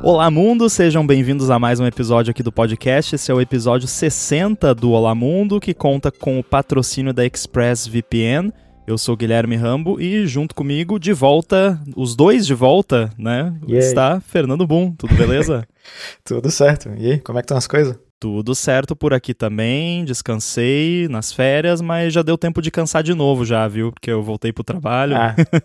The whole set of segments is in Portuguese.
Olá Mundo, sejam bem-vindos a mais um episódio aqui do podcast. Esse é o episódio 60 do Olá Mundo, que conta com o patrocínio da ExpressVPN. Eu sou o Guilherme Rambo e junto comigo, de volta, os dois de volta, né, está Fernando Boom. Tudo beleza? Tudo certo. E aí, como é que estão as coisas? Tudo certo por aqui também, descansei nas férias, mas já deu tempo de cansar de novo já, viu? Porque eu voltei pro trabalho.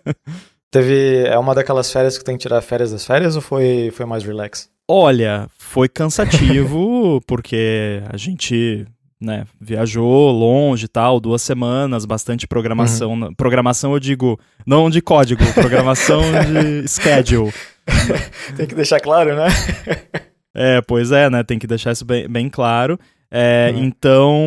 É uma daquelas férias que tem que tirar férias das férias ou foi mais relax? Olha, foi cansativo porque a gente, né, viajou longe e tal, 2 semanas, bastante programação. Uhum. Programação eu digo, não de código, programação de schedule. Tem que deixar claro, né? Pois é, né, tem que deixar isso bem claro. Então,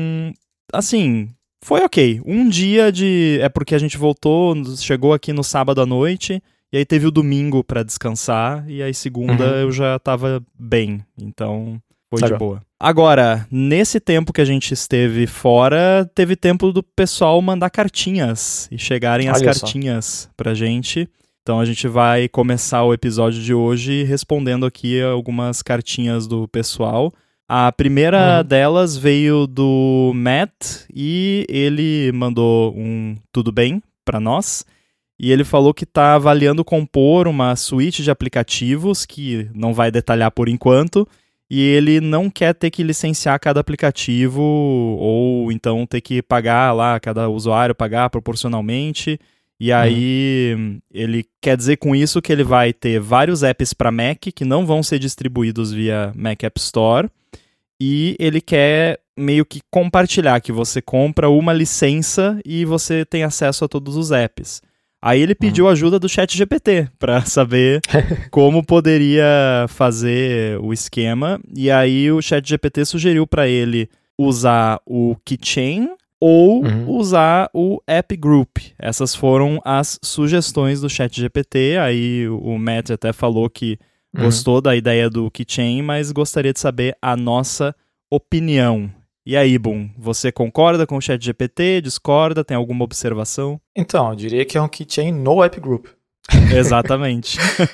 assim, foi ok. Um dia é porque a gente voltou, chegou aqui no sábado à noite, e aí teve o domingo pra descansar, e aí segunda eu já tava bem, então foi de boa. Agora, nesse tempo que a gente esteve fora, teve tempo do pessoal mandar cartinhas, e chegarem as cartinhas pra gente. Então a gente vai começar o episódio de hoje respondendo aqui algumas cartinhas do pessoal. A primeira delas veio do Matt e ele mandou um tudo bem para nós. E ele falou que está avaliando compor uma suíte de aplicativos, que não vai detalhar por enquanto, e ele não quer ter que licenciar cada aplicativo ou então ter que pagar lá, cada usuário pagar proporcionalmente. E aí, ele quer dizer com isso que ele vai ter vários apps para Mac que não vão ser distribuídos via Mac App Store. E ele quer meio que compartilhar, que você compra uma licença e você tem acesso a todos os apps. Aí ele pediu ajuda do ChatGPT para saber como poderia fazer o esquema. E aí o ChatGPT sugeriu para ele usar o Keychain ou usar o App Group. Essas foram as sugestões do ChatGPT. Aí o Matt até falou que gostou da ideia do Keychain, mas gostaria de saber a nossa opinião. E aí, Boom, você concorda com o ChatGPT? Discorda? Tem alguma observação? Então, eu diria que é um Keychain no App Group. Exatamente.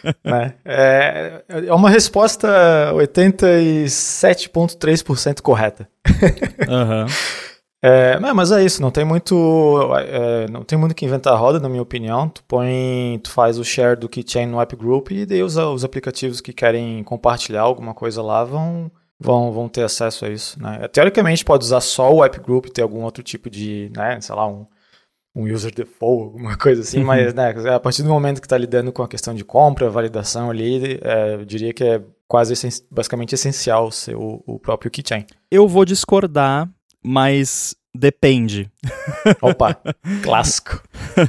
É uma resposta 87,3% correta. Mas é isso, não tem muito que inventar a roda, na minha opinião. Tu faz o share do Keychain no App Group e daí os aplicativos que querem compartilhar alguma coisa lá vão ter acesso a isso, né? Teoricamente pode usar só o App Group, ter algum outro tipo de, né, sei lá, um user default, alguma coisa assim, mas, né, a partir do momento que está lidando com a questão de compra, validação ali, eu diria que é basicamente essencial ser o próprio Keychain. Eu vou discordar, mas depende. Opa, clássico.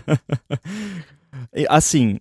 Assim,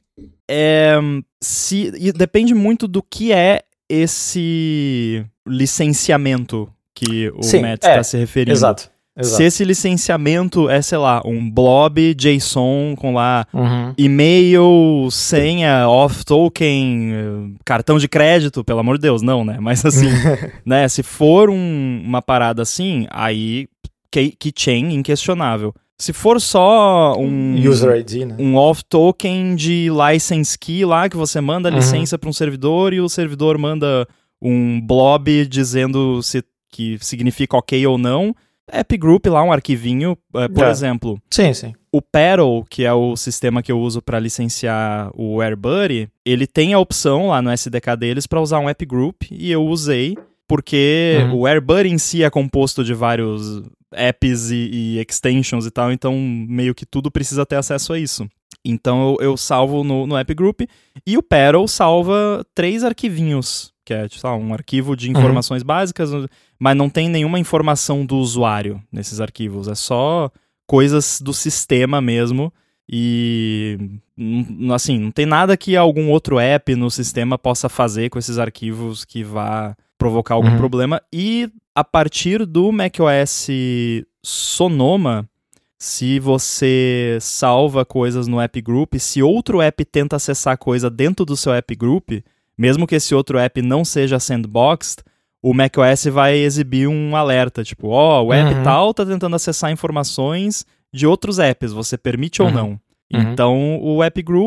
depende muito do que é esse licenciamento que o Matt está se referindo. Exato. Se esse licenciamento é, sei lá, um blob JSON com lá e-mail, senha, off-token, cartão de crédito, pelo amor de Deus, não, né? Mas assim, né? Se for uma parada assim, aí Keychain inquestionável. Se for só um User ID, né? Um off-token de license key lá, que você manda a licença para um servidor e o servidor manda um blob dizendo que significa ok ou não, App Group lá, um arquivinho, por exemplo. Sim. O Paddle, que é o sistema que eu uso para licenciar o AirBuddy, ele tem a opção lá no SDK deles para usar um App Group, e eu usei porque o AirBuddy em si é composto de vários apps e extensions e tal, então meio que tudo precisa ter acesso a isso. Então eu salvo no App Group, e o Paddle salva 3 arquivinhos, que é, sei lá, um arquivo de informações básicas, mas não tem nenhuma informação do usuário nesses arquivos, é só coisas do sistema mesmo, e assim, não tem nada que algum outro app no sistema possa fazer com esses arquivos que vá provocar algum problema. E a partir do macOS Sonoma, se você salva coisas no App Group, se outro app tenta acessar coisa dentro do seu App Group, mesmo que esse outro app não seja sandboxed, o macOS vai exibir um alerta, tipo, o app tal tá tentando acessar informações de outros apps, você permite ou não? Então, o App Group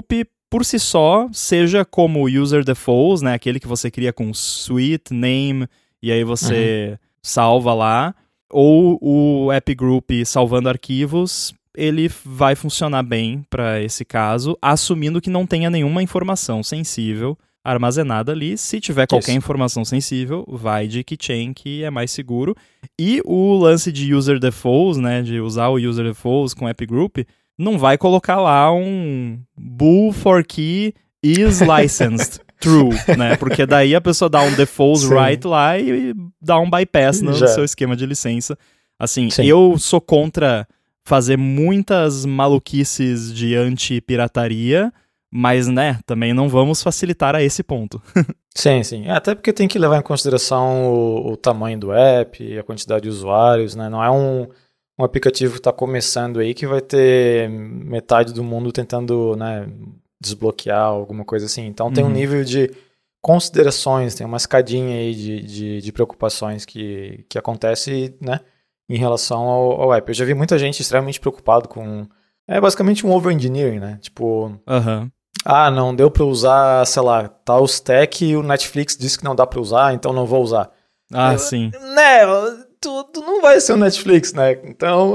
por si só, seja como user defaults, né, aquele que você cria com suite, name, e aí você salva lá, ou o app group salvando arquivos, ele vai funcionar bem para esse caso, assumindo que não tenha nenhuma informação sensível armazenada ali. Se tiver qualquer informação sensível, vai de keychain, que é mais seguro. E o lance de user defaults, né, de usar o user defaults com app group, não vai colocar lá um bool for key is licensed true, né? Porque daí a pessoa dá um default right lá e dá um bypass no seu esquema de licença. Assim, eu sou contra fazer muitas maluquices de anti-pirataria, mas, né, também não vamos facilitar a esse ponto. Sim. Até porque tem que levar em consideração o tamanho do app, a quantidade de usuários, né? Não é um aplicativo que está começando aí que vai ter metade do mundo tentando, né, desbloquear alguma coisa assim. Então tem um nível de considerações, tem uma escadinha aí de preocupações que acontece, né, em relação ao app. Eu já vi muita gente extremamente preocupado com... É basicamente um over-engineering, né? Tipo... não deu pra usar, sei lá, tal stack e o Netflix disse que não dá pra usar, então não vou usar. Sim. Né, tu não vai ser o Netflix, né? Então...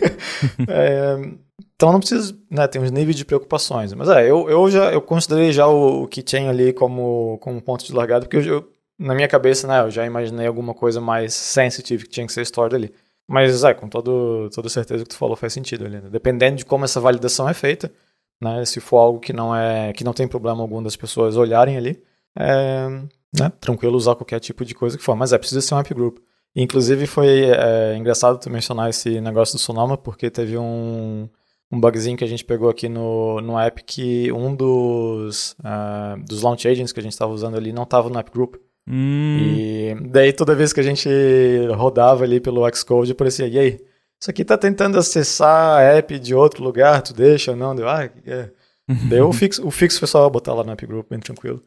então não precisa, né, tem uns níveis de preocupações. Mas eu considerei já o keychain ali como ponto de largada, porque na minha cabeça, né, eu já imaginei alguma coisa mais sensitive que tinha que ser stored ali. Mas, com toda certeza que tu falou faz sentido ali, né? Dependendo de como essa validação é feita, né? Se for algo que não tem problema algum das pessoas olharem ali, né? Tranquilo usar qualquer tipo de coisa que for. Mas precisa ser um app group. Inclusive foi engraçado tu mencionar esse negócio do Sonoma, porque teve um bugzinho que a gente pegou aqui no app que um dos launch agents que a gente estava usando ali não estava no app group. E daí toda vez que a gente rodava ali pelo Xcode, aparecia, e aí, isso aqui tá tentando acessar a app de outro lugar, tu deixa ou não? Deu, Daí o fixo foi só botar lá no app group, bem tranquilo.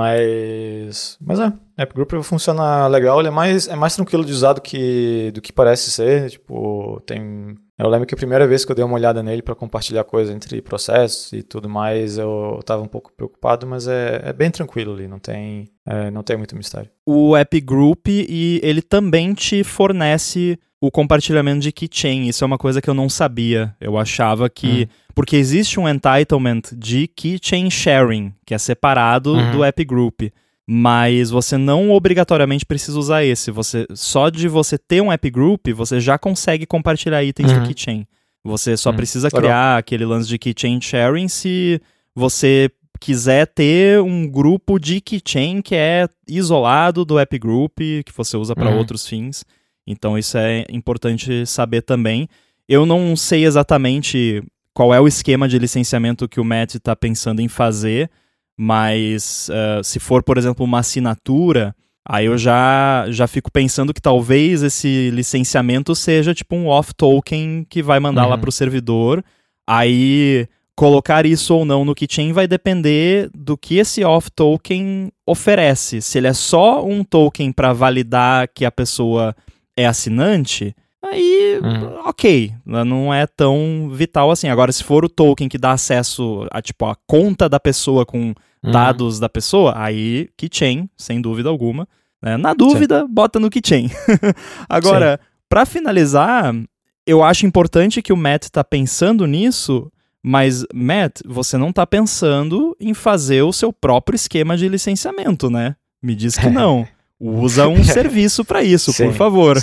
Mas app group funciona legal, ele é mais tranquilo de usar do que parece ser, tipo, eu lembro que a primeira vez que eu dei uma olhada nele para compartilhar coisa entre processos e tudo mais, eu estava um pouco preocupado, mas é bem tranquilo ali, não tem muito mistério. O app group, e ele também te fornece o compartilhamento de keychain. Isso é uma coisa que eu não sabia. Eu achava que... Porque existe um entitlement de keychain sharing, que é separado do app group. Mas você não obrigatoriamente precisa usar esse. Só de você ter um app group, você já consegue compartilhar itens do keychain. Você só precisa criar aquele lance de keychain sharing se você quiser ter um grupo de keychain que é isolado do app group, que você usa para outros fins. Então isso é importante saber também. Eu não sei exatamente qual é o esquema de licenciamento que o Matt está pensando em fazer, mas se for, por exemplo, uma assinatura, aí eu já fico pensando que talvez esse licenciamento seja tipo um off-token que vai mandar lá para o servidor. Aí colocar isso ou não no keychain vai depender do que esse off-token oferece. Se ele é só um token para validar que a pessoa é assinante, aí ok, não é tão vital assim. Agora, se for o token que dá acesso a conta da pessoa com dados da pessoa, aí keychain, sem dúvida alguma. Né? Na dúvida, bota no keychain. Agora, para finalizar, eu acho importante que o Matt está pensando nisso, mas, Matt, você não está pensando em fazer o seu próprio esquema de licenciamento, né? Me diz que não. Usa um serviço para isso, por favor.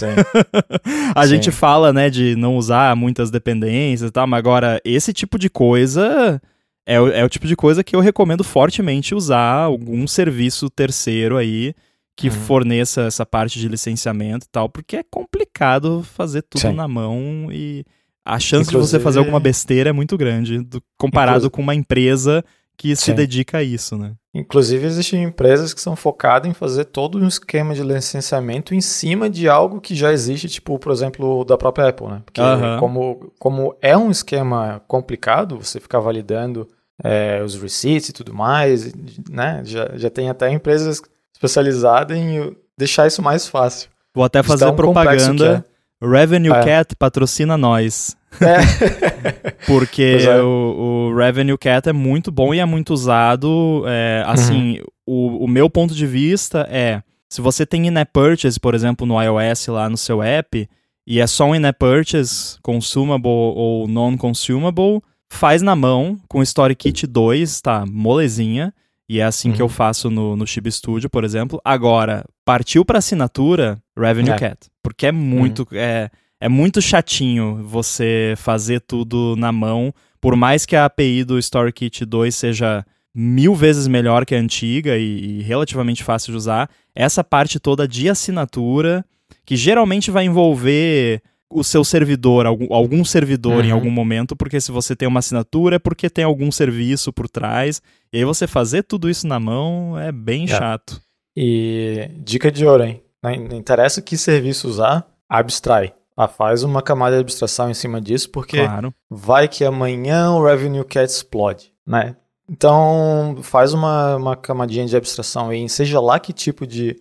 A gente fala, né, de não usar muitas dependências e tal, mas agora esse tipo de coisa é o tipo de coisa que eu recomendo fortemente usar algum serviço terceiro aí que forneça essa parte de licenciamento e tal, porque é complicado fazer tudo na mão e a chance de você fazer alguma besteira é muito grande comparado com uma empresa que se dedica a isso, né? Inclusive, existem empresas que são focadas em fazer todo um esquema de licenciamento em cima de algo que já existe, tipo, por exemplo, da própria Apple, né? Porque como é um esquema complicado, você ficar validando os receipts e tudo mais, né? Já tem até empresas especializadas em deixar isso mais fácil. Vou até fazer propaganda. Revenue Cat patrocina nós. Porque o Revenue Cat é muito bom e é muito usado. Assim, o meu ponto de vista é, se você tem in-app purchase, por exemplo, no iOS lá no seu app, e é só um in-app purchase, consumable ou non-consumable, faz na mão com o StoryKit 2, tá molezinha. E é assim que eu faço no Chibi Studio, por exemplo. Agora, partiu para assinatura, Revenue Cat. Porque é muito, é muito chatinho você fazer tudo na mão. Por mais que a API do StoryKit 2 seja 1000 vezes melhor que a antiga e relativamente fácil de usar, essa parte toda de assinatura, que geralmente vai envolver o seu servidor, algum servidor em algum momento, porque se você tem uma assinatura é porque tem algum serviço por trás, e aí você fazer tudo isso na mão é bem chato. E dica de ouro, hein? Não interessa que serviço usar, abstrai. Faz uma camada de abstração em cima disso, porque vai que amanhã o Revenue Cat explode, né? Então, faz uma camadinha de abstração aí, seja lá que tipo de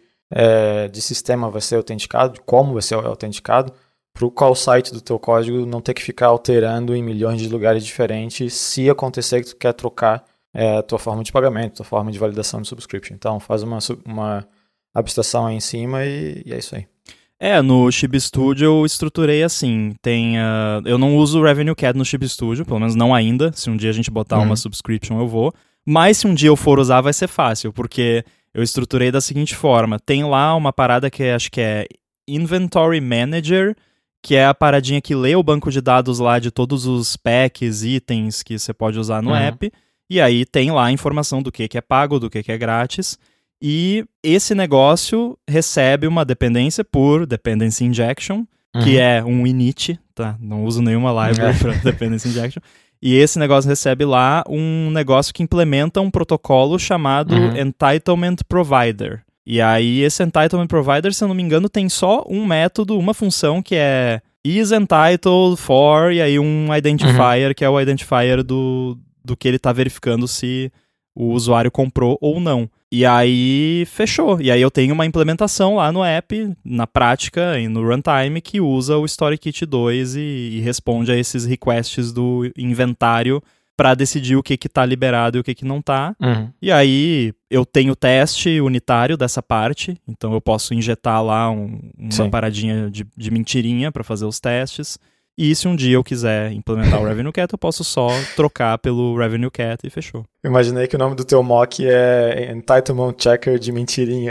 sistema vai ser autenticado, de como vai ser autenticado, para o call site do teu código não ter que ficar alterando em milhões de lugares diferentes se acontecer que tu quer trocar a tua forma de pagamento, tua forma de validação de subscription. Então, faz uma abstração aí em cima e é isso aí. No Chibi Studio eu estruturei assim, eu não uso o Revenue Cat no Chibi Studio, pelo menos não ainda, se um dia a gente botar uma subscription eu vou, mas se um dia eu for usar vai ser fácil, porque eu estruturei da seguinte forma, tem lá uma parada que acho que é Inventory Manager, que é a paradinha que lê o banco de dados lá de todos os packs, itens que você pode usar no app, e aí tem lá a informação do que é pago, do que é grátis, e esse negócio recebe uma dependência por Dependency Injection, que é um init, tá? Não uso nenhuma library para Dependency Injection, e esse negócio recebe lá um negócio que implementa um protocolo chamado Entitlement Provider. E aí, esse Entitlement Provider, se eu não me engano, tem só um método, uma função que é is entitled for, e aí um identifier, que é o identifier do que ele está verificando se o usuário comprou ou não. E aí, fechou. E aí eu tenho uma implementação lá no app, na prática, e no runtime, que usa o StoryKit 2 e responde a esses requests do inventário para decidir o que está liberado e o que não está. E aí eu tenho teste unitário dessa parte, então eu posso injetar lá uma paradinha de mentirinha para fazer os testes. E se um dia eu quiser implementar o Revenue Cat, eu posso só trocar pelo Revenue Cat e fechou. Imaginei que o nome do teu mock é Entitlement Checker de mentirinha.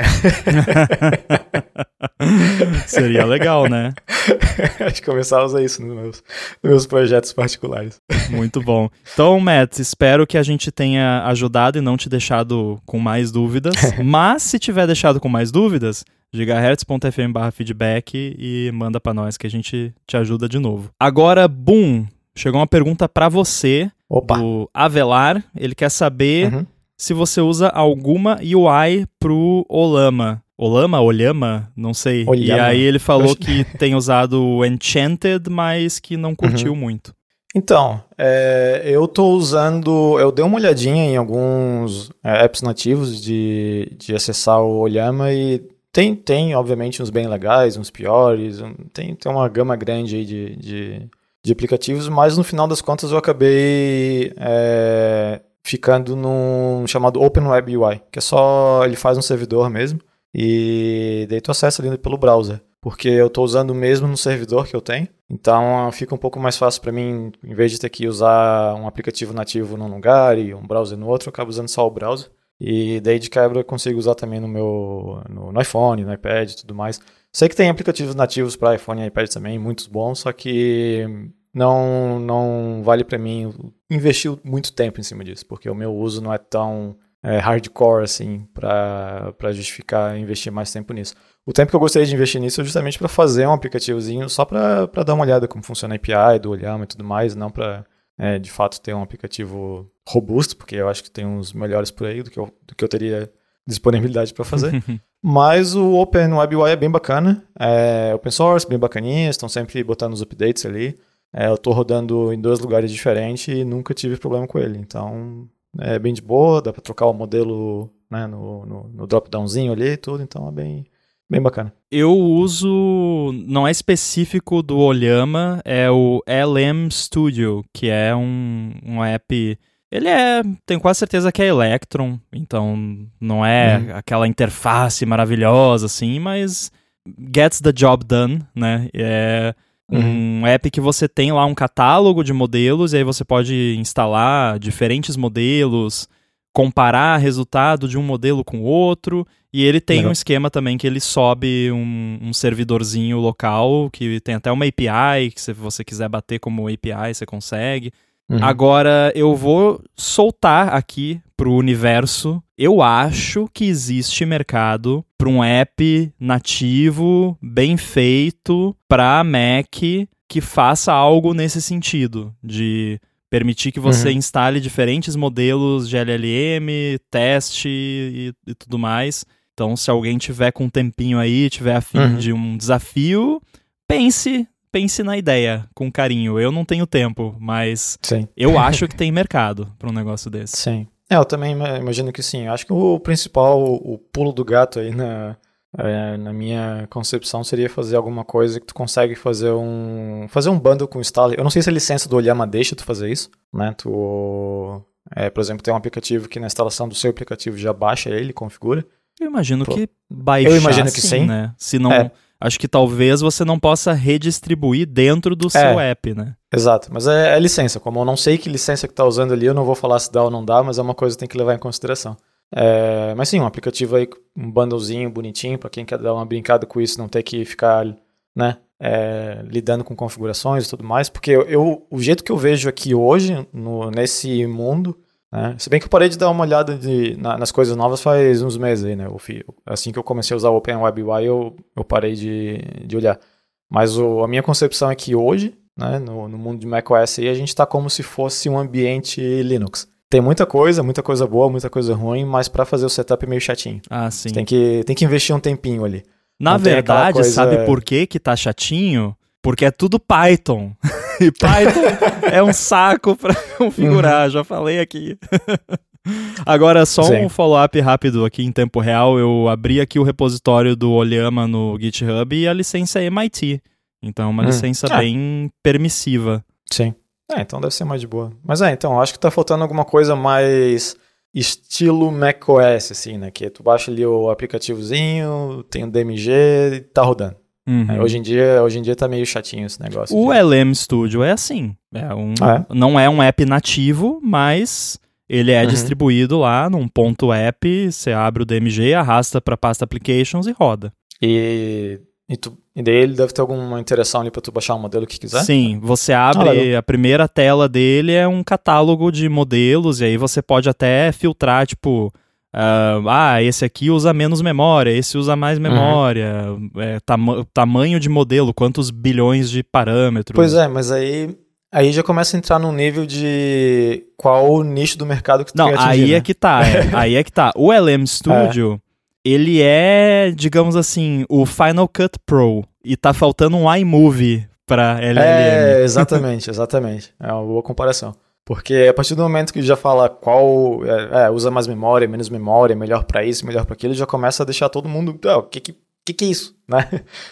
Seria legal, né? Acho que começar a usar isso nos meus projetos particulares. Muito bom. Então, Matt, espero que a gente tenha ajudado e não te deixado com mais dúvidas. Mas, se tiver deixado com mais dúvidas, gigahertz.fm/feedback e manda pra nós que a gente te ajuda de novo. Agora, chegou uma pergunta pra você, do Avelar. Ele quer saber se você usa alguma UI pro Olama. Olhama? Não sei. Olhama. E aí ele falou que tem usado o Enchanted, mas que não curtiu muito. Então, eu tô usando... Eu dei uma olhadinha em alguns apps nativos de acessar o Olhama e tem, obviamente, uns bem legais, uns piores. Tem uma gama grande aí de aplicativos, mas no final das contas eu acabei ficando num chamado Open Web UI, que é só... Ele faz um servidor mesmo. E daí tu acessa ali pelo browser, porque eu estou usando o mesmo no servidor que eu tenho, então fica um pouco mais fácil para mim, em vez de ter que usar um aplicativo nativo num lugar e um browser no outro, eu acabo usando só o browser, e daí de quebra eu consigo usar também no iPhone, no iPad e tudo mais. Sei que tem aplicativos nativos para iPhone e iPad também, muitos bons, só que não vale para mim investir muito tempo em cima disso, porque o meu uso não é tão... hardcore, assim, para justificar investir mais tempo nisso. O tempo que eu gostaria de investir nisso é justamente para fazer um aplicativozinho só para dar uma olhada como funciona a API do Olhama e tudo mais, não para, de fato, ter um aplicativo robusto, porque eu acho que tem uns melhores por aí do que eu teria disponibilidade para fazer. Mas o Open Web UI é bem bacana, é open source, bem bacaninha, estão sempre botando os updates ali. Eu estou rodando em 2 lugares diferentes e nunca tive problema com ele, então... É bem de boa, dá para trocar o modelo, né, no drop-downzinho ali e tudo, então é Bem bacana. Eu uso, não é específico do Olhama, é o LM Studio, que é um app... tenho quase certeza que é Electron, então não é aquela interface maravilhosa, assim, mas gets the job done, né? É um app que você tem lá um catálogo de modelos, e aí você pode instalar diferentes modelos, comparar resultado de um modelo com o outro, e ele tem um esquema também que ele sobe um servidorzinho local, que tem até uma API, que se você quiser bater como API, você consegue. Agora, eu vou soltar aqui pro universo. Eu acho que existe mercado para um app nativo, bem feito, para Mac, que faça algo nesse sentido, de permitir que você instale diferentes modelos de LLM, teste e tudo mais. Então, se alguém tiver com um tempinho aí, tiver a fim de um desafio, pense na ideia, com carinho. Eu não tenho tempo, mas eu acho que tem mercado para um negócio desse. Sim. Eu também imagino que sim. Eu acho que o principal, o pulo do gato aí na minha concepção seria fazer alguma coisa que tu consegue fazer um bundle com o installer. Eu não sei se a licença do Olhama deixa tu fazer isso, né? Por exemplo, tem um aplicativo que na instalação do seu aplicativo já baixa ele, configura. Eu imagino que baixar, eu imagino que sim, né? Se não, acho que talvez você não possa redistribuir dentro do seu app, né? Exato, mas é licença. Como eu não sei que licença que tá usando ali, eu não vou falar se dá ou não dá, mas é uma coisa que tem que levar em consideração. Mas sim, um aplicativo aí, um bundlezinho bonitinho, para quem quer dar uma brincada com isso, não ter que ficar, né, lidando com configurações e tudo mais, porque o jeito que eu vejo aqui hoje, nesse mundo, né, se bem que eu parei de dar uma olhada nas coisas novas faz uns meses aí, né, assim que eu comecei a usar o OpenWebUI, eu parei de olhar. Mas a minha concepção é que hoje, né, no mundo de macOS aí, a gente está como se fosse um ambiente Linux. Tem muita coisa boa, muita coisa ruim, mas para fazer o setup é meio chatinho. Ah, sim. Tem que investir um tempinho ali. Na verdade, sabe por que tá chatinho? Porque é tudo Python. E Python é um saco para configurar, já falei aqui. Agora, só um follow-up rápido aqui em tempo real. Eu abri aqui o repositório do Olhama no GitHub e a licença é MIT. Então é uma licença bem permissiva. Sim. Então deve ser mais de boa. Mas então, acho que tá faltando alguma coisa mais estilo macOS, assim, né? Que tu baixa ali o aplicativozinho, tem o DMG e tá rodando. Hoje em dia tá meio chatinho esse negócio. O LM Studio é assim. Não é um app nativo, mas ele é distribuído lá num ponto app, você abre o DMG, arrasta pra pasta applications e roda. E daí ele deve ter alguma interação ali pra tu baixar o modelo que quiser? Sim, você abre, a primeira tela dele é um catálogo de modelos, e aí você pode até filtrar, tipo, esse aqui usa menos memória, esse usa mais memória, tamanho de modelo, quantos bilhões de parâmetros. Pois é, mas aí já começa a entrar num nível de qual o nicho do mercado que tu quer atingir. Aí é que tá, aí é que tá. O LM Studio... Ele é, digamos assim, o Final Cut Pro. E tá faltando um iMovie pra LLM. Exatamente. É uma boa comparação. Porque a partir do momento que já fala qual usa mais memória, menos memória, melhor pra isso, melhor pra aquilo, já começa a deixar todo mundo... O que é isso? Né?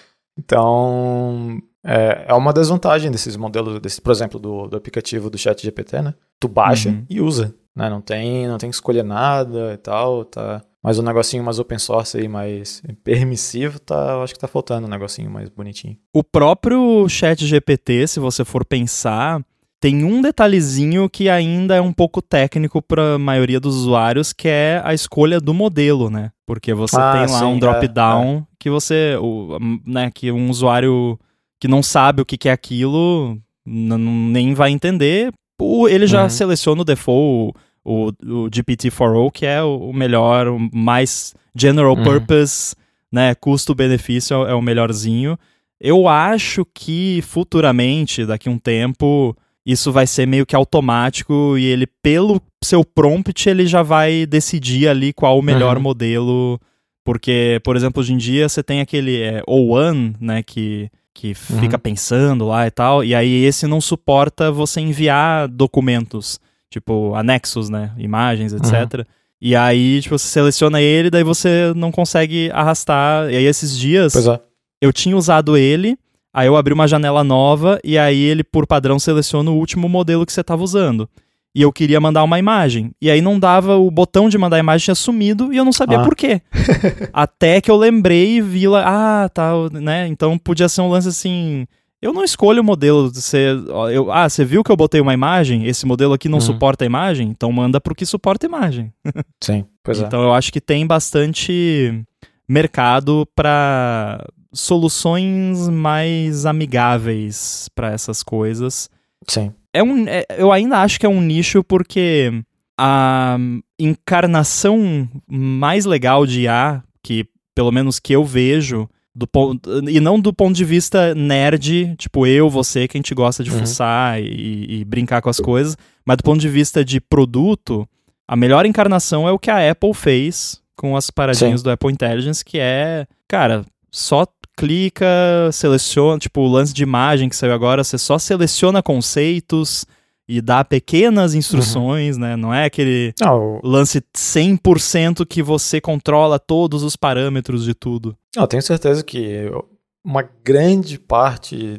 Então, é uma desvantagem desses modelos, por exemplo, do aplicativo do ChatGPT, né? Tu baixa e usa. Né? Não tem que escolher nada e tal, tá... Mas um negocinho mais open source aí, mais permissivo, eu acho que tá faltando um negocinho mais bonitinho. O próprio ChatGPT, se você for pensar, tem um detalhezinho que ainda é um pouco técnico para a maioria dos usuários, que é a escolha do modelo, né? Porque você tem lá um drop-down que você, né, que um usuário que não sabe o que é aquilo nem vai entender. Ele já seleciona o default, o GPT-4o, que é o melhor, o mais general purpose, né, custo-benefício é o melhorzinho. Eu acho que futuramente, daqui a um tempo, isso vai ser meio que automático e ele, pelo seu prompt, ele já vai decidir ali qual o melhor modelo. Porque, por exemplo, hoje em dia você tem aquele O1, né, que fica pensando lá e tal, e aí esse não suporta você enviar documentos, tipo anexos, né, imagens, etc. E aí, tipo, você seleciona ele, daí você não consegue arrastar. E aí, esses dias, eu tinha usado ele, aí eu abri uma janela nova, e aí ele, por padrão, seleciona o último modelo que você tava usando. E eu queria mandar uma imagem. E aí não dava, o botão de mandar imagem tinha sumido, e eu não sabia por quê. Até que eu lembrei e vi lá, tá, né? Então podia ser um lance assim... Eu não escolho o modelo. Você viu que eu botei uma imagem? Esse modelo aqui não suporta a imagem? Então manda pro que suporta a imagem. Sim, pois Então eu acho que tem bastante mercado para soluções mais amigáveis para essas coisas. Sim. Eu ainda acho que é um nicho porque a encarnação mais legal de IA, que pelo menos que eu vejo, e não do ponto de vista nerd, tipo você, que a gente gosta de fuçar e brincar com as coisas, mas do ponto de vista de produto, a melhor encarnação é o que a Apple fez com as paradinhas do Apple Intelligence, que é, cara, só clica, seleciona, tipo o lance de imagem que saiu agora, você só seleciona conceitos e dá pequenas instruções, né? Não é aquele lance 100% que você controla todos os parâmetros de tudo. Eu tenho certeza que uma grande parte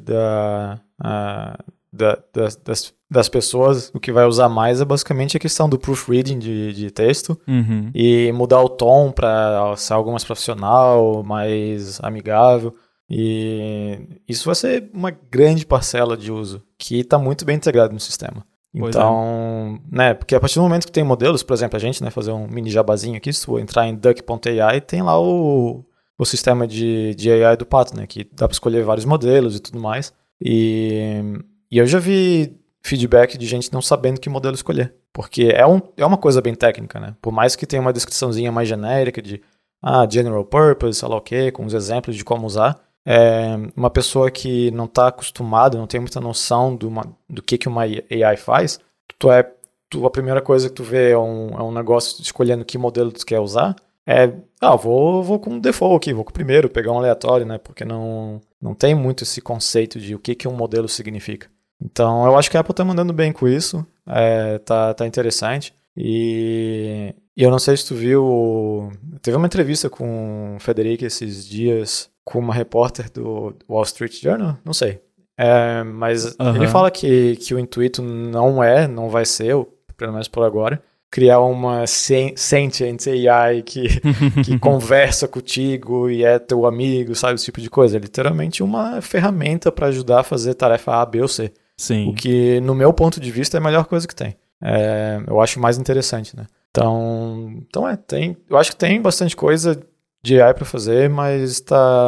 das pessoas, o que vai usar mais é basicamente a questão do proofreading de texto e mudar o tom para ser algo mais profissional, mais amigável. E isso vai ser uma grande parcela de uso que está muito bem integrado no sistema. Então, né, porque a partir do momento que tem modelos, por exemplo, a gente, né, fazer um mini jabazinho aqui, se for entrar em duck.ai, tem lá o sistema de AI do Pato, né, que dá para escolher vários modelos e tudo mais. E eu já vi feedback de gente não sabendo que modelo escolher, porque é uma coisa bem técnica, né? Por mais que tenha uma descriçãozinha mais genérica de general purpose, sei lá o quê, com os exemplos de como usar, uma pessoa que não está acostumada, não tem muita noção do que uma AI faz, a primeira coisa que tu vê é um negócio escolhendo que modelo tu quer usar, vou com o default aqui, vou com o primeiro, pegar um aleatório, né? Porque não tem muito esse conceito de o que um modelo significa. Então, eu acho que a Apple tá mandando bem com isso, tá interessante. E eu não sei se tu viu, teve uma entrevista com o Federico esses dias, com uma repórter do Wall Street Journal, não sei. Mas ele fala que o intuito não vai ser, pelo menos por agora, criar uma sentient AI que conversa contigo e é teu amigo, sabe, esse tipo de coisa. É literalmente uma ferramenta para ajudar a fazer tarefa A, B ou C. Sim. O que, no meu ponto de vista, é a melhor coisa que tem. Eu acho mais interessante, né? Então eu acho que tem bastante coisa de AI para fazer, mas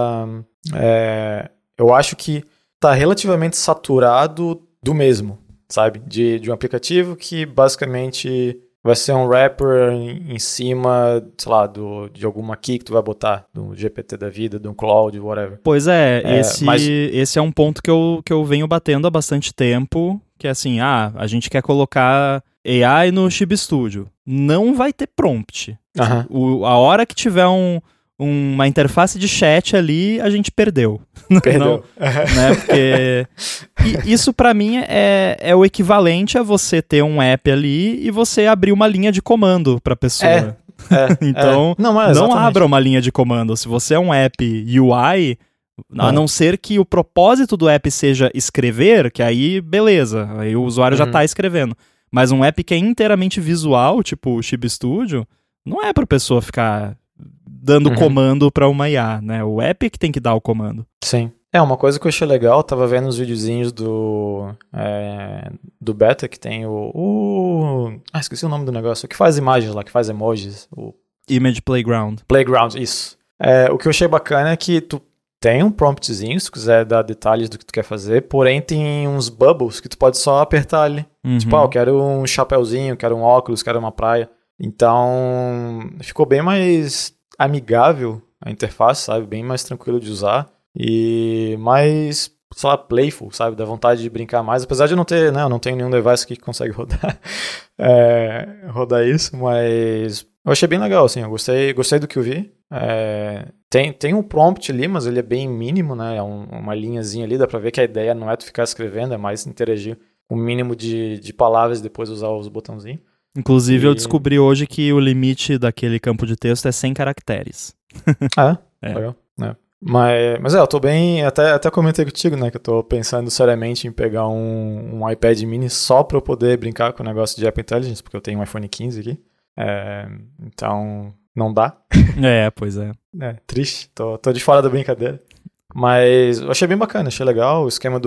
eu acho que tá relativamente saturado do mesmo, sabe? De um aplicativo que basicamente vai ser um wrapper em cima, sei lá, de alguma key que tu vai botar, do GPT da vida, de um Cloud, whatever. Pois esse é um ponto que eu venho batendo há bastante tempo, que é assim, a gente quer colocar AI no Chibi Studio. Não vai ter prompt. A hora que tiver uma interface de chat ali, a gente perdeu. Perdeu. Né? Porque isso pra mim é o equivalente a você ter um app ali e você abrir uma linha de comando pra pessoa. Então, não abra uma linha de comando. Se você é um app UI, a não ser que o propósito do app seja escrever, que aí beleza, aí o usuário já tá escrevendo. Mas um app que é inteiramente visual, tipo o Chibi Studio, não é pra pessoa ficar dando comando pra uma IA, né? O app que tem que dar o comando. Sim. Uma coisa que eu achei legal, tava vendo os videozinhos do beta, que tem esqueci o nome do negócio, que faz imagens lá, que faz emojis. O Image Playground. Playground, isso. O que eu achei bacana é que tu tem um promptzinho, se tu quiser dar detalhes do que tu quer fazer, porém tem uns bubbles que tu pode só apertar ali. Tipo, eu quero um chapéuzinho, quero um óculos, quero uma praia. Então, ficou bem mais amigável a interface, sabe? Bem mais tranquilo de usar. E mais, sei lá, playful, sabe? Dá vontade de brincar mais. Apesar de eu não ter, né? Eu não tenho nenhum device aqui que consegue rodar isso, mas eu achei bem legal, assim. Eu gostei do que eu vi. Tem um prompt ali, mas ele é bem mínimo, né? É uma linhazinha ali, dá pra ver que a ideia não é tu ficar escrevendo, é mais interagir com o mínimo de palavras e depois usar os botãozinhos. Inclusive, eu descobri hoje que o limite daquele campo de texto é 100 caracteres. Legal. Mas eu tô bem, até comentei contigo, né, que eu tô pensando seriamente em pegar um iPad mini só pra eu poder brincar com o negócio de Apple Intelligence, porque eu tenho um iPhone 15 aqui, então não dá. Pois é. Triste, tô de fora da brincadeira. Mas eu achei bem bacana, achei legal o esquema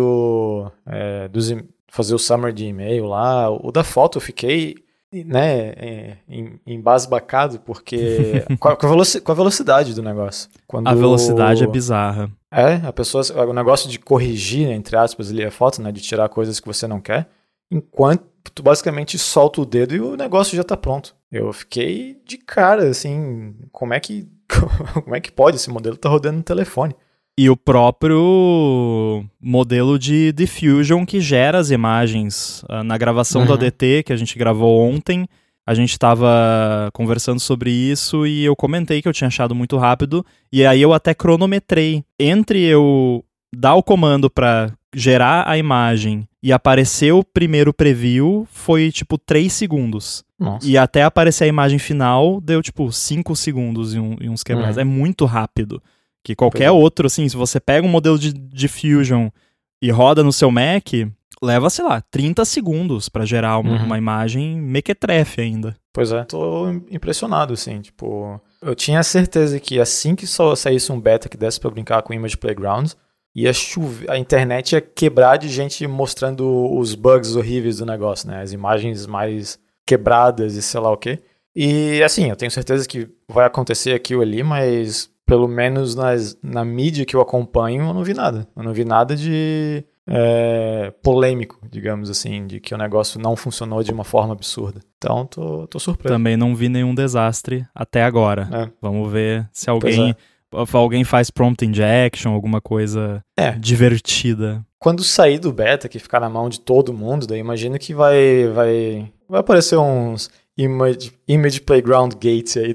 fazer o summary de e-mail lá, o da foto eu fiquei... né, embasbacado, porque com a velocidade do negócio. A velocidade é bizarra. O negócio de corrigir, entre aspas, ali a foto, né, de tirar coisas que você não quer, enquanto tu basicamente solta o dedo e o negócio já tá pronto. Eu fiquei de cara, assim, como é que pode? Esse modelo tá rodando no telefone. E o próprio modelo de diffusion que gera as imagens. Na gravação do ADT, que a gente gravou ontem, a gente estava conversando sobre isso e eu comentei que eu tinha achado muito rápido. E aí eu até cronometrei. Entre eu dar o comando para gerar a imagem e aparecer o primeiro preview, foi tipo 3 segundos. Nossa. E até aparecer a imagem final, deu tipo 5 segundos e uns quebrados. É muito rápido. Que qualquer outro, assim, se você pega um modelo de diffusion e roda no seu Mac, leva, sei lá, 30 segundos pra gerar uma imagem mequetrefe ainda. Pois é, tô impressionado, assim, tipo... Eu tinha certeza que assim que só saísse um beta que desse pra brincar com Image Playground, ia chover, a internet ia quebrar de gente mostrando os bugs horríveis do negócio, né? As imagens mais quebradas e sei lá o quê. E, assim, eu tenho certeza que vai acontecer aquilo ali, mas... Pelo menos na mídia que eu acompanho, eu não vi nada. Eu não vi nada de polêmico, digamos assim, de que o negócio não funcionou de uma forma absurda. Então, tô surpreso. Também não vi nenhum desastre até agora. Vamos ver se alguém faz prompt injection, alguma coisa divertida. Quando sair do beta, que ficar na mão de todo mundo, daí imagino que vai aparecer uns Image Playground Gates aí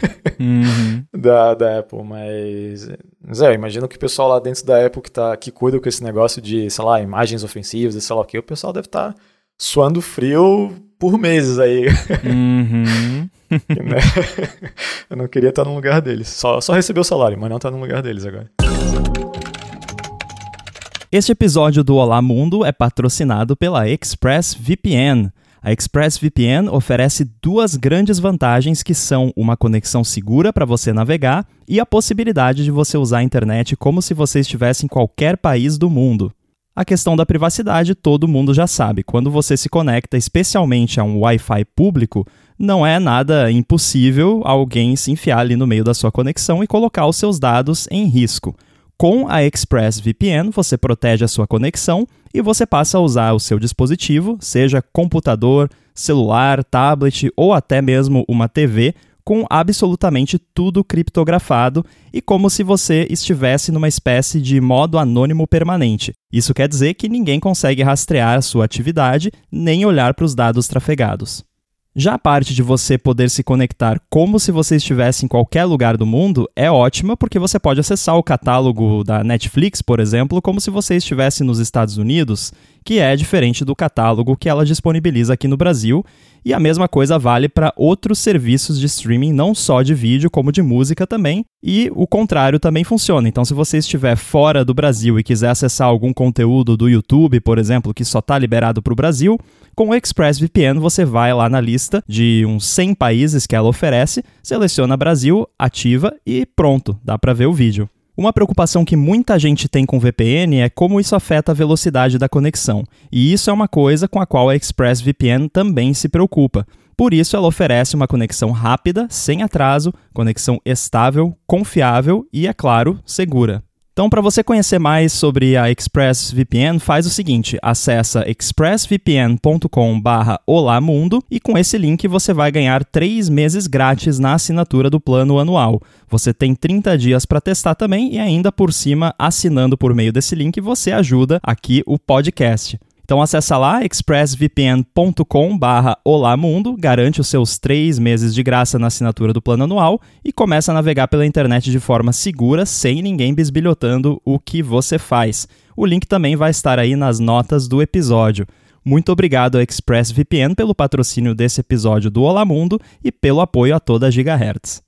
da Apple, mas eu imagino que o pessoal lá dentro da Apple que cuida com esse negócio de, sei lá, imagens ofensivas e sei lá o que, o pessoal deve estar suando frio por meses aí. Eu não queria estar no lugar deles, só receber o salário, mas não estar no lugar deles agora. Este episódio do Olá Mundo é patrocinado pela ExpressVPN. A ExpressVPN oferece 2 grandes vantagens que são uma conexão segura para você navegar e a possibilidade de você usar a internet como se você estivesse em qualquer país do mundo. A questão da privacidade todo mundo já sabe. Quando você se conecta especialmente a um Wi-Fi público, não é nada impossível alguém se enfiar ali no meio da sua conexão e colocar os seus dados em risco. Com a ExpressVPN, você protege a sua conexão e você passa a usar o seu dispositivo, seja computador, celular, tablet ou até mesmo uma TV, com absolutamente tudo criptografado e como se você estivesse numa espécie de modo anônimo permanente. Isso quer dizer que ninguém consegue rastrear a sua atividade nem olhar para os dados trafegados. Já a parte de você poder se conectar como se você estivesse em qualquer lugar do mundo é ótima porque você pode acessar o catálogo da Netflix, por exemplo, como se você estivesse nos Estados Unidos, que é diferente do catálogo que ela disponibiliza aqui no Brasil, e a mesma coisa vale para outros serviços de streaming, não só de vídeo, como de música também, e o contrário também funciona. Então, se você estiver fora do Brasil e quiser acessar algum conteúdo do YouTube, por exemplo, que só está liberado para o Brasil, com o ExpressVPN você vai lá na lista de uns 100 países que ela oferece, seleciona Brasil, ativa e pronto, dá para ver o vídeo. Uma preocupação que muita gente tem com VPN é como isso afeta a velocidade da conexão, e isso é uma coisa com a qual a ExpressVPN também se preocupa. Por isso, ela oferece uma conexão rápida, sem atraso, conexão estável, confiável e, é claro, segura. Então, para você conhecer mais sobre a ExpressVPN, faz o seguinte, acessa expressvpn.com/olamundo e com esse link você vai ganhar 3 meses grátis na assinatura do plano anual. Você tem 30 dias para testar também e ainda por cima, assinando por meio desse link, você ajuda aqui o podcast. Então acessa lá expressvpn.com/olamundo, garante os seus 3 meses de graça na assinatura do plano anual e começa a navegar pela internet de forma segura, sem ninguém bisbilhotando o que você faz. O link também vai estar aí nas notas do episódio. Muito obrigado a ExpressVPN pelo patrocínio desse episódio do Olá Mundo e pelo apoio a toda a Gigahertz.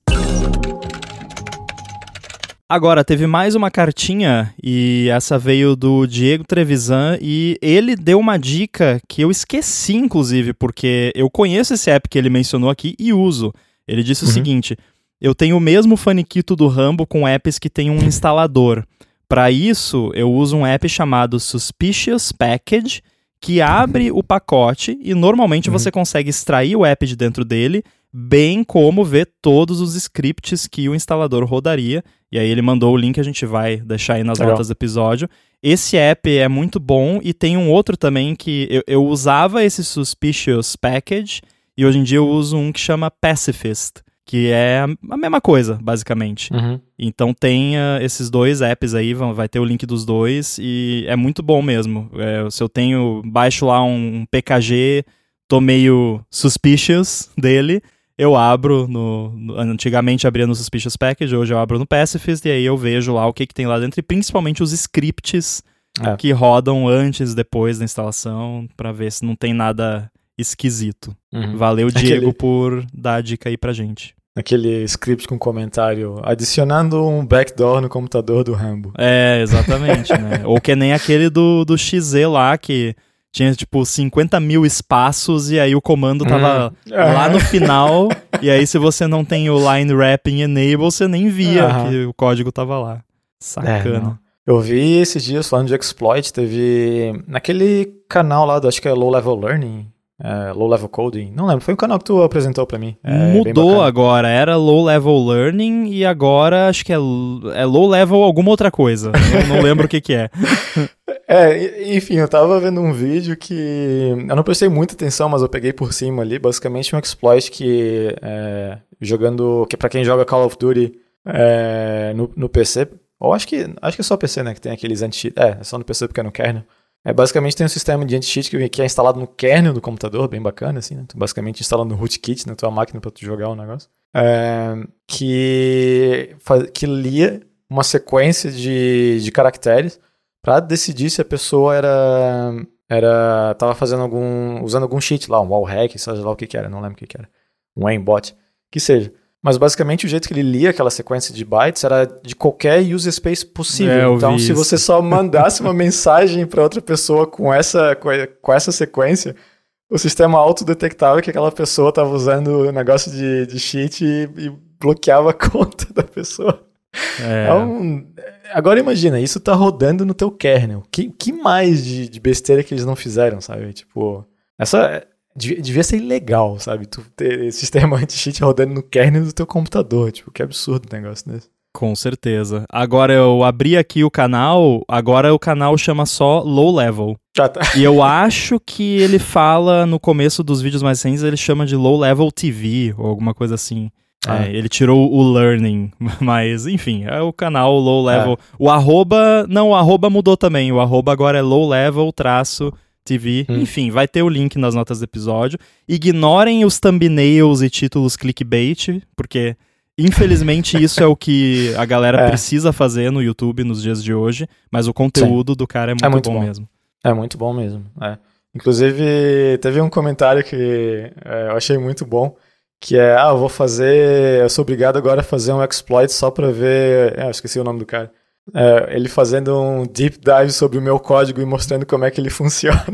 Agora, teve mais uma cartinha, e essa veio do Diego Trevisan, e ele deu uma dica que eu esqueci, inclusive, porque eu conheço esse app que ele mencionou aqui e uso. Ele disse o seguinte: eu tenho o mesmo faniquito do Rambo com apps que tem um instalador. Para isso, eu uso um app chamado Suspicious Package, que abre o pacote e normalmente você consegue extrair o app de dentro dele, bem como ver todos os scripts que o instalador rodaria. E aí ele mandou o link, a gente vai deixar aí nas notas do episódio. Esse app é muito bom, e tem um outro também que eu usava esse Suspicious Package, e hoje em dia eu uso um que chama Pacifist, que é a mesma coisa, basicamente. Então tem esses dois apps aí, vai ter o link dos dois, e é muito bom mesmo. Se eu baixo lá um PKG, tô meio suspicious dele, eu abro antigamente abria no Suspicious Package, hoje eu abro no Pacifist, e aí eu vejo lá o que tem lá dentro, e principalmente os scripts que rodam antes e depois da instalação, pra ver se não tem nada esquisito. Valeu, Diego, por dar a dica aí pra gente. Aquele script com comentário adicionando um backdoor no computador do Rambo. Exatamente, né? Ou que nem aquele do XZ lá, que tinha, 50 mil espaços, e aí o comando tava lá no final, e aí se você não tem o line wrapping enable, você nem via que o código tava lá. Sacana. Eu vi esses dias falando de exploit, teve naquele canal lá, acho que é Low Level Learning, Low Level Coding, não lembro, foi um canal que tu apresentou pra mim. Mudou agora, era Low Level Learning, e agora acho que é Low Level alguma outra coisa, eu não lembro o que é. Enfim, eu tava vendo um vídeo que eu não prestei muita atenção, mas eu peguei por cima ali, basicamente um exploit que que pra quem joga Call of Duty no PC, ou acho que é só PC, né, que tem aqueles anti-cheat, é só no PC porque é no kernel. Basicamente tem um sistema de anti-cheat que é instalado no kernel do computador, bem bacana, assim, né? Tu basicamente instala no rootkit na tua máquina pra tu jogar o negócio. Que lia uma sequência de caracteres pra decidir se a pessoa tava usando algum cheat lá, um wallhack, seja lá o que era, não lembro o que era. Um aimbot, que seja. Mas basicamente o jeito que ele lia aquela sequência de bytes era de qualquer user space possível. Então se você só mandasse uma mensagem para outra pessoa com essa sequência, o sistema autodetectava que aquela pessoa estava usando o negócio de cheat e bloqueava a conta da pessoa. Agora imagina, isso tá rodando no teu kernel. Que mais de besteira que eles não fizeram, sabe? Tipo, devia ser ilegal, sabe? Tu ter sistema anti-cheat rodando no kernel do teu computador. Tipo, que absurdo um negócio desse. Com certeza. Agora eu abri aqui o canal, agora o canal chama só Low Level. Tá. E eu acho que ele fala no começo dos vídeos mais recentes, ele chama de Low Level TV, ou alguma coisa assim. Ele tirou o learning, mas enfim, é o canal Low Level. O arroba mudou também, o arroba agora é Low Level TV. Enfim, vai ter o link nas notas do episódio. Ignorem os thumbnails e títulos clickbait, porque infelizmente isso é o que a galera precisa fazer no YouTube nos dias de hoje, mas o conteúdo do cara é muito bom mesmo. É muito bom mesmo, Inclusive, teve um comentário que eu achei muito bom, que eu sou obrigado agora a fazer um exploit só pra ver, eu esqueci o nome do cara. Ele fazendo um deep dive sobre o meu código e mostrando como é que ele funciona.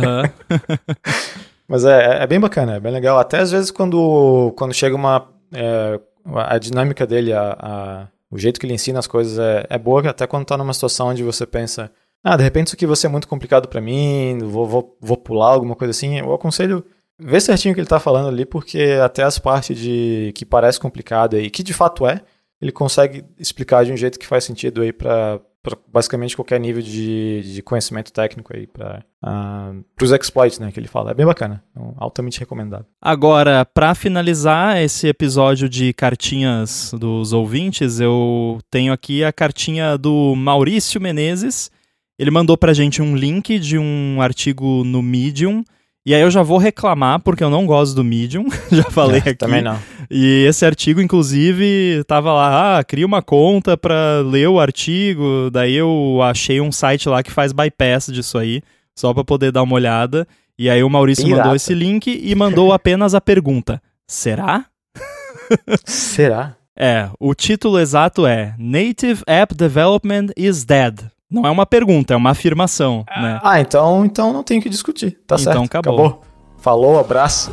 Mas é bem bacana, é bem legal. Até às vezes quando chega a dinâmica dele, o jeito que ele ensina as coisas é boa, até quando tá numa situação onde você pensa, de repente isso aqui vai ser muito complicado pra mim, vou pular alguma coisa assim. Eu aconselho ver certinho o que ele tá falando ali, porque até as partes que parece complicada e que de fato ele consegue explicar de um jeito que faz sentido aí para basicamente qualquer nível de conhecimento técnico aí para os exploits, né, que ele fala. É bem bacana, altamente recomendado. Agora, para finalizar esse episódio de cartinhas dos ouvintes, eu tenho aqui a cartinha do Maurício Menezes. Ele mandou pra gente um link de um artigo no Medium. E aí eu já vou reclamar, porque eu não gosto do Medium, já falei aqui. Também não. E esse artigo, inclusive, tava lá, cria uma conta pra ler o artigo, daí eu achei um site lá que faz bypass disso aí, só pra poder dar uma olhada. E aí o Maurício Pirata. mandou esse link e mandou apenas a pergunta: será? Será? O título exato é Native App Development is Dead. Não é uma pergunta, é uma afirmação, né? Então não tem o que discutir. Tá certo. Acabou. Falou, abraço.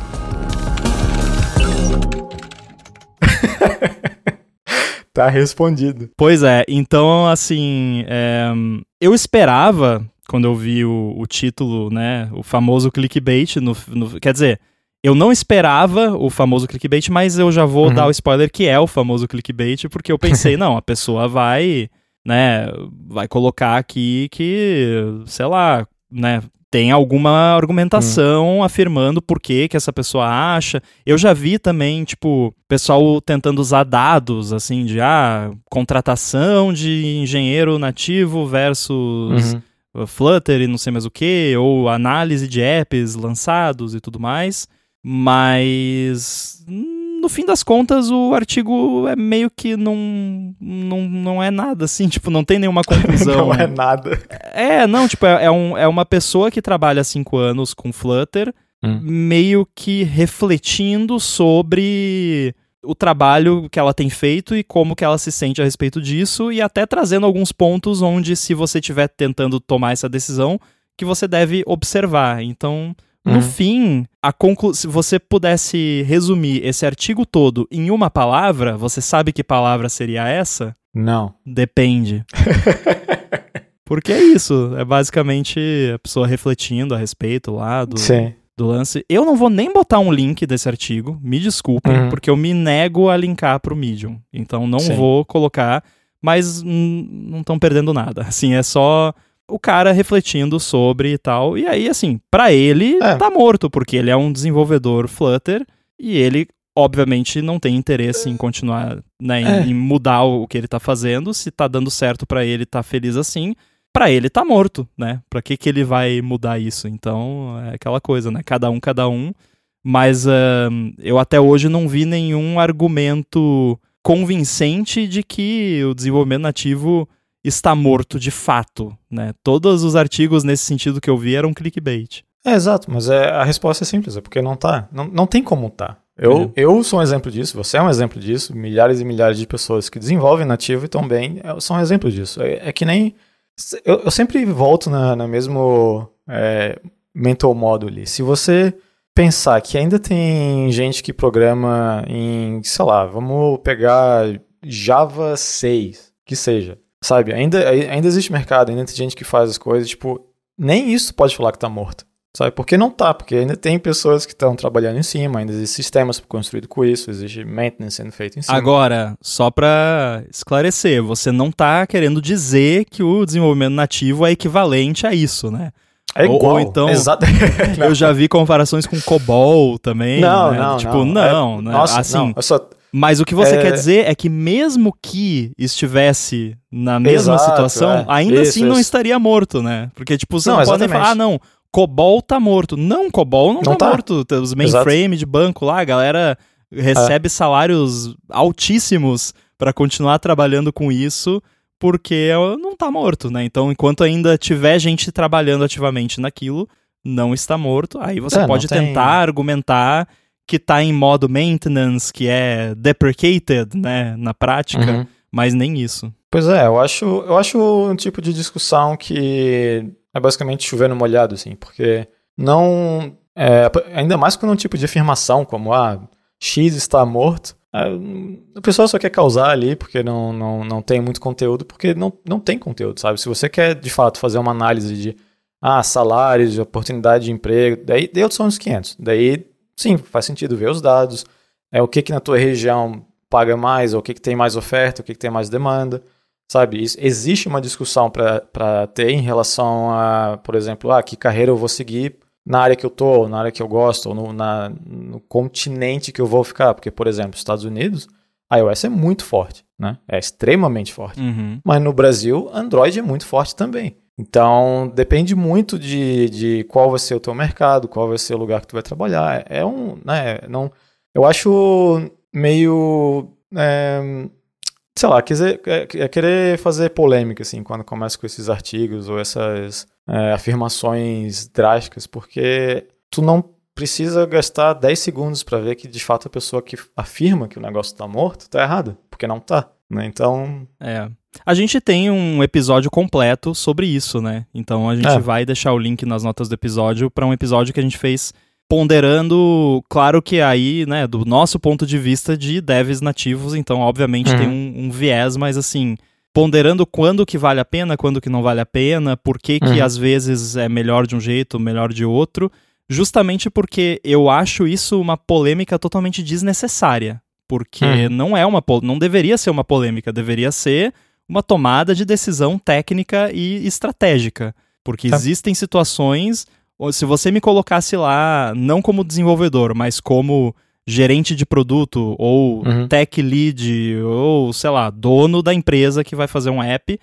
Tá respondido. Pois é, então assim, eu esperava, quando eu vi o título, né, o famoso clickbait, quer dizer, eu não esperava o famoso clickbait, mas eu já vou dar o spoiler que é o famoso clickbait, porque eu pensei, não, a pessoa vai colocar aqui que, sei lá, né, tem alguma argumentação afirmando por que essa pessoa acha. Eu já vi também, tipo, pessoal tentando usar dados, assim, de contratação de engenheiro nativo versus Flutter e não sei mais o que, ou análise de apps lançados e tudo mais. Mas, no fim das contas, o artigo é meio que não é nada, assim, tipo, não tem nenhuma conclusão. Não é nada. É uma pessoa que trabalha há 5 anos com Flutter, meio que refletindo sobre o trabalho que ela tem feito e como que ela se sente a respeito disso, e até trazendo alguns pontos onde, se você estiver tentando tomar essa decisão, que você deve observar. Então, no fim, se você pudesse resumir esse artigo todo em uma palavra, você sabe que palavra seria essa? Não. Depende. Porque é isso, é basicamente a pessoa refletindo a respeito lá do lance. Eu não vou nem botar um link desse artigo, me desculpem, porque eu me nego a linkar pro Medium. Então não vou colocar, mas não estão perdendo nada. Assim, é só o cara refletindo sobre e tal. E aí, assim, pra ele tá morto, porque ele é um desenvolvedor Flutter e ele, obviamente, não tem interesse em continuar, né, em mudar o que ele tá fazendo. Se tá dando certo pra ele, tá feliz assim. Pra ele tá morto, né? Pra que ele vai mudar isso? Então, é aquela coisa, né? Cada um. Mas eu até hoje não vi nenhum argumento convincente de que o desenvolvimento nativo está morto de fato, né? Todos os artigos nesse sentido que eu vi eram clickbait. Exato, mas a resposta é simples, é porque não tá. Não tem como tá. Eu sou um exemplo disso, você é um exemplo disso, milhares e milhares de pessoas que desenvolvem nativo e também são exemplos disso. É que nem... Eu sempre volto na mesmo mental model ali. Se você pensar que ainda tem gente que programa em, sei lá, vamos pegar Java 6, que seja, sabe? Ainda existe mercado, ainda tem gente que faz as coisas, tipo, nem isso pode falar que tá morto, sabe? Porque não tá, porque ainda tem pessoas que estão trabalhando em cima, ainda existem sistemas construídos com isso, existe maintenance sendo feito em cima. Agora, só pra esclarecer, você não tá querendo dizer que o desenvolvimento nativo é equivalente a isso, né? É igual, ou então, exatamente. Eu já vi comparações com COBOL também, não, né? Não, tipo, não. Né? Nossa, assim, não. Mas o que você quer dizer é que mesmo que estivesse na mesma situação, ainda assim não estaria morto, né? Porque, tipo, você não pode nem falar, não, COBOL tá morto. Não, COBOL não tá morto. Os mainframe de banco lá, a galera recebe salários altíssimos para continuar trabalhando com isso, porque não tá morto, né? Então, enquanto ainda tiver gente trabalhando ativamente naquilo, não está morto. Aí você pode tentar argumentar que tá em modo maintenance, que é deprecated, né, na prática, mas nem isso. Pois é, eu acho um tipo de discussão que é basicamente chover no molhado, assim, porque não... ainda mais quando é um tipo de afirmação, como, X está morto, o pessoal só quer causar ali, porque não tem muito conteúdo, porque não tem conteúdo, sabe? Se você quer, de fato, fazer uma análise de, salários, de oportunidade de emprego, daí outros são os 500, daí... Sim, faz sentido ver os dados, o que na tua região paga mais, ou o que tem mais oferta, o que tem mais demanda, sabe? Existe uma discussão para ter em relação a, por exemplo, que carreira eu vou seguir na área que eu tô, ou na área que eu gosto, ou no continente que eu vou ficar, porque, por exemplo, Estados Unidos, a iOS é muito forte, né? É extremamente forte. Mas no Brasil, Android é muito forte também. Então, depende muito de qual vai ser o teu mercado, qual vai ser o lugar que tu vai trabalhar. Eu acho meio, sei lá, querer fazer polêmica, assim, quando começa com esses artigos ou essas afirmações drásticas, porque tu não precisa gastar 10 segundos para ver que, de fato, a pessoa que afirma que o negócio está morto está errada, porque não está, né? Então... A gente tem um episódio completo sobre isso, né? Então a gente vai deixar o link nas notas do episódio para um episódio que a gente fez ponderando, claro que aí, né, do nosso ponto de vista de devs nativos, então obviamente tem um viés, mas assim, ponderando quando que vale a pena, quando que não vale a pena, por que que às vezes é melhor de um jeito, melhor de outro, justamente porque eu acho isso uma polêmica totalmente desnecessária, porque não deveria ser uma polêmica, deveria ser uma tomada de decisão técnica e estratégica, porque existem situações, se você me colocasse lá, não como desenvolvedor, mas como gerente de produto, ou tech lead, ou, sei lá, dono da empresa que vai fazer um app,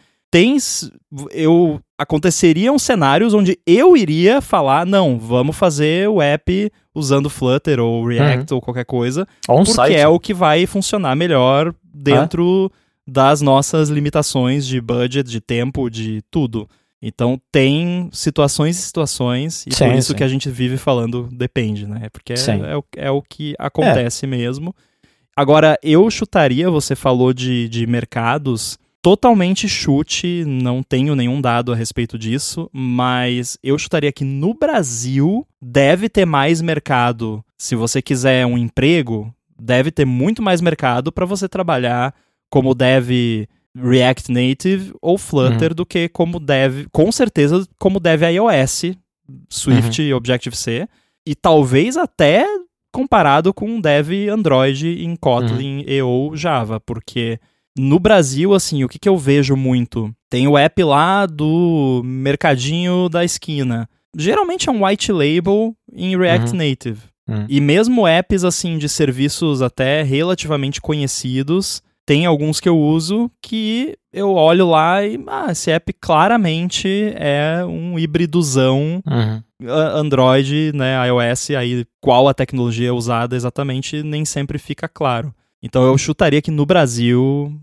aconteceriam cenários onde eu iria falar, não, vamos fazer o app usando Flutter ou React ou qualquer coisa, porque é o que vai funcionar melhor dentro das nossas limitações de budget, de tempo, de tudo. Então tem situações e situações, e por isso que a gente vive falando depende, né? Porque é o que acontece mesmo. Agora, eu chutaria, você falou de mercados, totalmente chute, não tenho nenhum dado a respeito disso, mas eu chutaria que no Brasil deve ter mais mercado. Se você quiser um emprego, deve ter muito mais mercado para você trabalhar como dev React Native ou Flutter do que como dev, com certeza como dev iOS, Swift e Objective-C, e talvez até comparado com um dev Android em Kotlin e ou Java, porque no Brasil, assim, o que eu vejo muito? Tem o app lá do mercadinho da esquina. Geralmente é um white label em React Native. E mesmo apps, assim, de serviços até relativamente conhecidos, tem alguns que eu uso que eu olho lá e, esse app claramente é um hibridozão Android, né, iOS, aí qual a tecnologia usada exatamente nem sempre fica claro. Então eu chutaria que no Brasil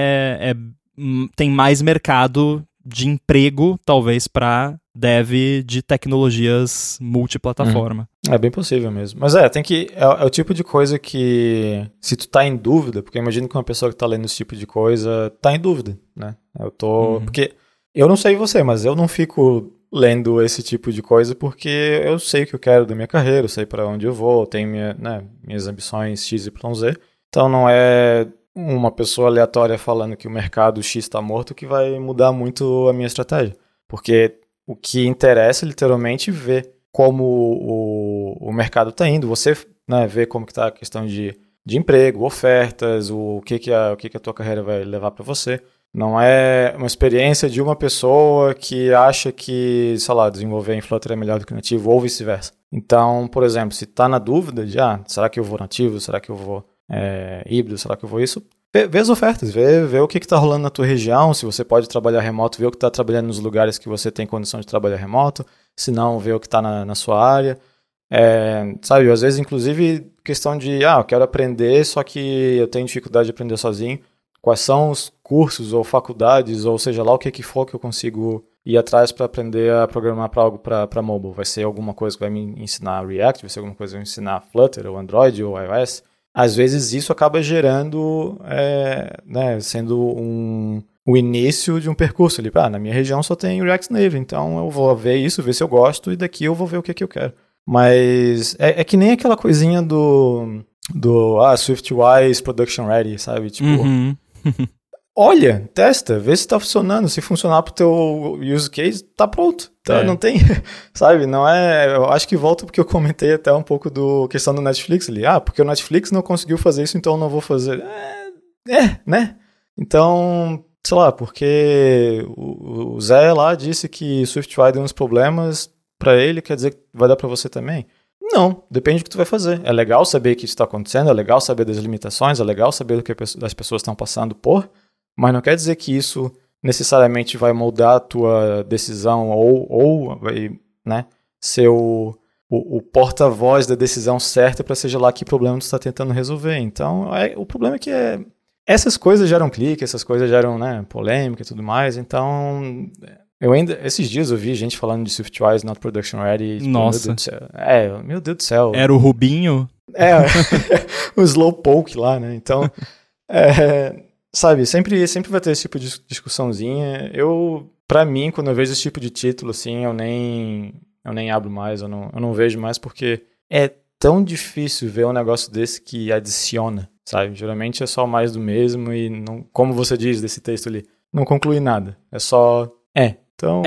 tem mais mercado de emprego, talvez, para dev de tecnologias multiplataforma. É bem possível mesmo. Mas tem que... É o tipo de coisa que... Se tu tá em dúvida, porque eu imagino que uma pessoa que tá lendo esse tipo de coisa tá em dúvida, né? Porque eu não sei você, mas eu não fico lendo esse tipo de coisa porque eu sei o que eu quero da minha carreira, eu sei para onde eu vou, eu tenho minhas ambições X, Y, Z. Então não é uma pessoa aleatória falando que o mercado X está morto que vai mudar muito a minha estratégia. Porque o que interessa é literalmente ver como o mercado está indo. Você, né, vê como está a questão de emprego, ofertas, o que a tua carreira vai levar para você. Não é uma experiência de uma pessoa que acha que, sei lá, desenvolver em Flutter é melhor do que nativo ou vice-versa. Então, por exemplo, se está na dúvida de, será que eu vou nativo, será que eu vou híbrido, será que eu vou isso? Vê as ofertas, vê o que está rolando na tua região, se você pode trabalhar remoto, vê o que está trabalhando nos lugares que você tem condição de trabalhar remoto, se não, vê o que está na sua área. Sabe, às vezes, inclusive, questão de, eu quero aprender, só que eu tenho dificuldade de aprender sozinho. Quais são os cursos ou faculdades, ou seja lá o que for que eu consigo ir atrás para aprender a programar para algo para mobile? Vai ser alguma coisa que vai me ensinar React, vai ser alguma coisa que vai me ensinar Flutter, ou Android, ou iOS? Às vezes isso acaba gerando, sendo o início de um percurso ali. Na minha região só tem React Native, então eu vou ver isso, ver se eu gosto, e daqui eu vou ver o que eu quero. Mas é que nem aquela coisinha do SwiftUI Production Ready, sabe? Tipo, olha, testa, vê se tá funcionando. Se funcionar pro teu use case, tá pronto. Tá, não tem, sabe? Não é... Eu acho que volta porque eu comentei até um pouco do questão do Netflix ali. Porque o Netflix não conseguiu fazer isso, então eu não vou fazer. Né? Então, sei lá, porque o Zé lá disse que SwiftUI deu uns problemas pra ele, quer dizer que vai dar pra você também? Não, depende do que tu vai fazer. É legal saber que isso está acontecendo, é legal saber das limitações, é legal saber do que as pessoas estão passando por, mas não quer dizer que isso necessariamente vai moldar a tua decisão ou vai, né, ser o porta-voz da decisão certa para seja lá que problema tu está tentando resolver. Então, o problema é que essas coisas geram clique, essas coisas geram, né, polêmica e tudo mais, então Esses dias eu vi gente falando de SwiftWise not production ready. Tipo, Nossa. Meu Deus do céu. Era o Rubinho? O Slowpoke lá, né? Então, sabe, sempre vai ter esse tipo de discussãozinha. Pra mim, quando eu vejo esse tipo de título, assim, eu nem abro mais, eu não vejo mais, porque é tão difícil ver um negócio desse que adiciona, sabe? Geralmente é só mais do mesmo e, não, como você diz desse texto ali, não conclui nada. É só, Então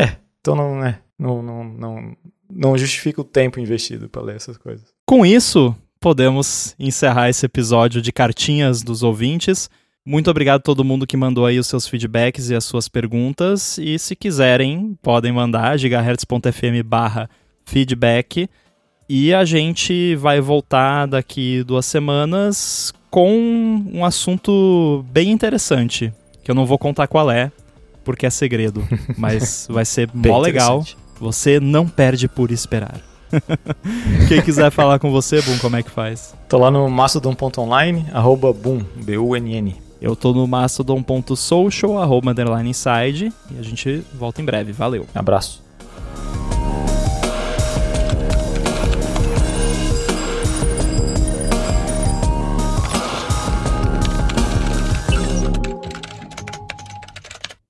não justifica o tempo investido para ler essas coisas. Com isso, podemos encerrar esse episódio de cartinhas dos ouvintes. Muito obrigado a todo mundo que mandou aí os seus feedbacks e as suas perguntas. E se quiserem, podem mandar gigahertz.fm/feedback. E a gente vai voltar daqui 2 semanas com um assunto bem interessante, que eu não vou contar qual é, porque é segredo. Mas vai ser mó legal. Você não perde por esperar. Quem quiser falar com você, Boom, como é que faz? Tô lá no mastodon.online, @boom, BUNN. Eu tô no mastodon.social, @inside, e a gente volta em breve. Valeu. Abraço.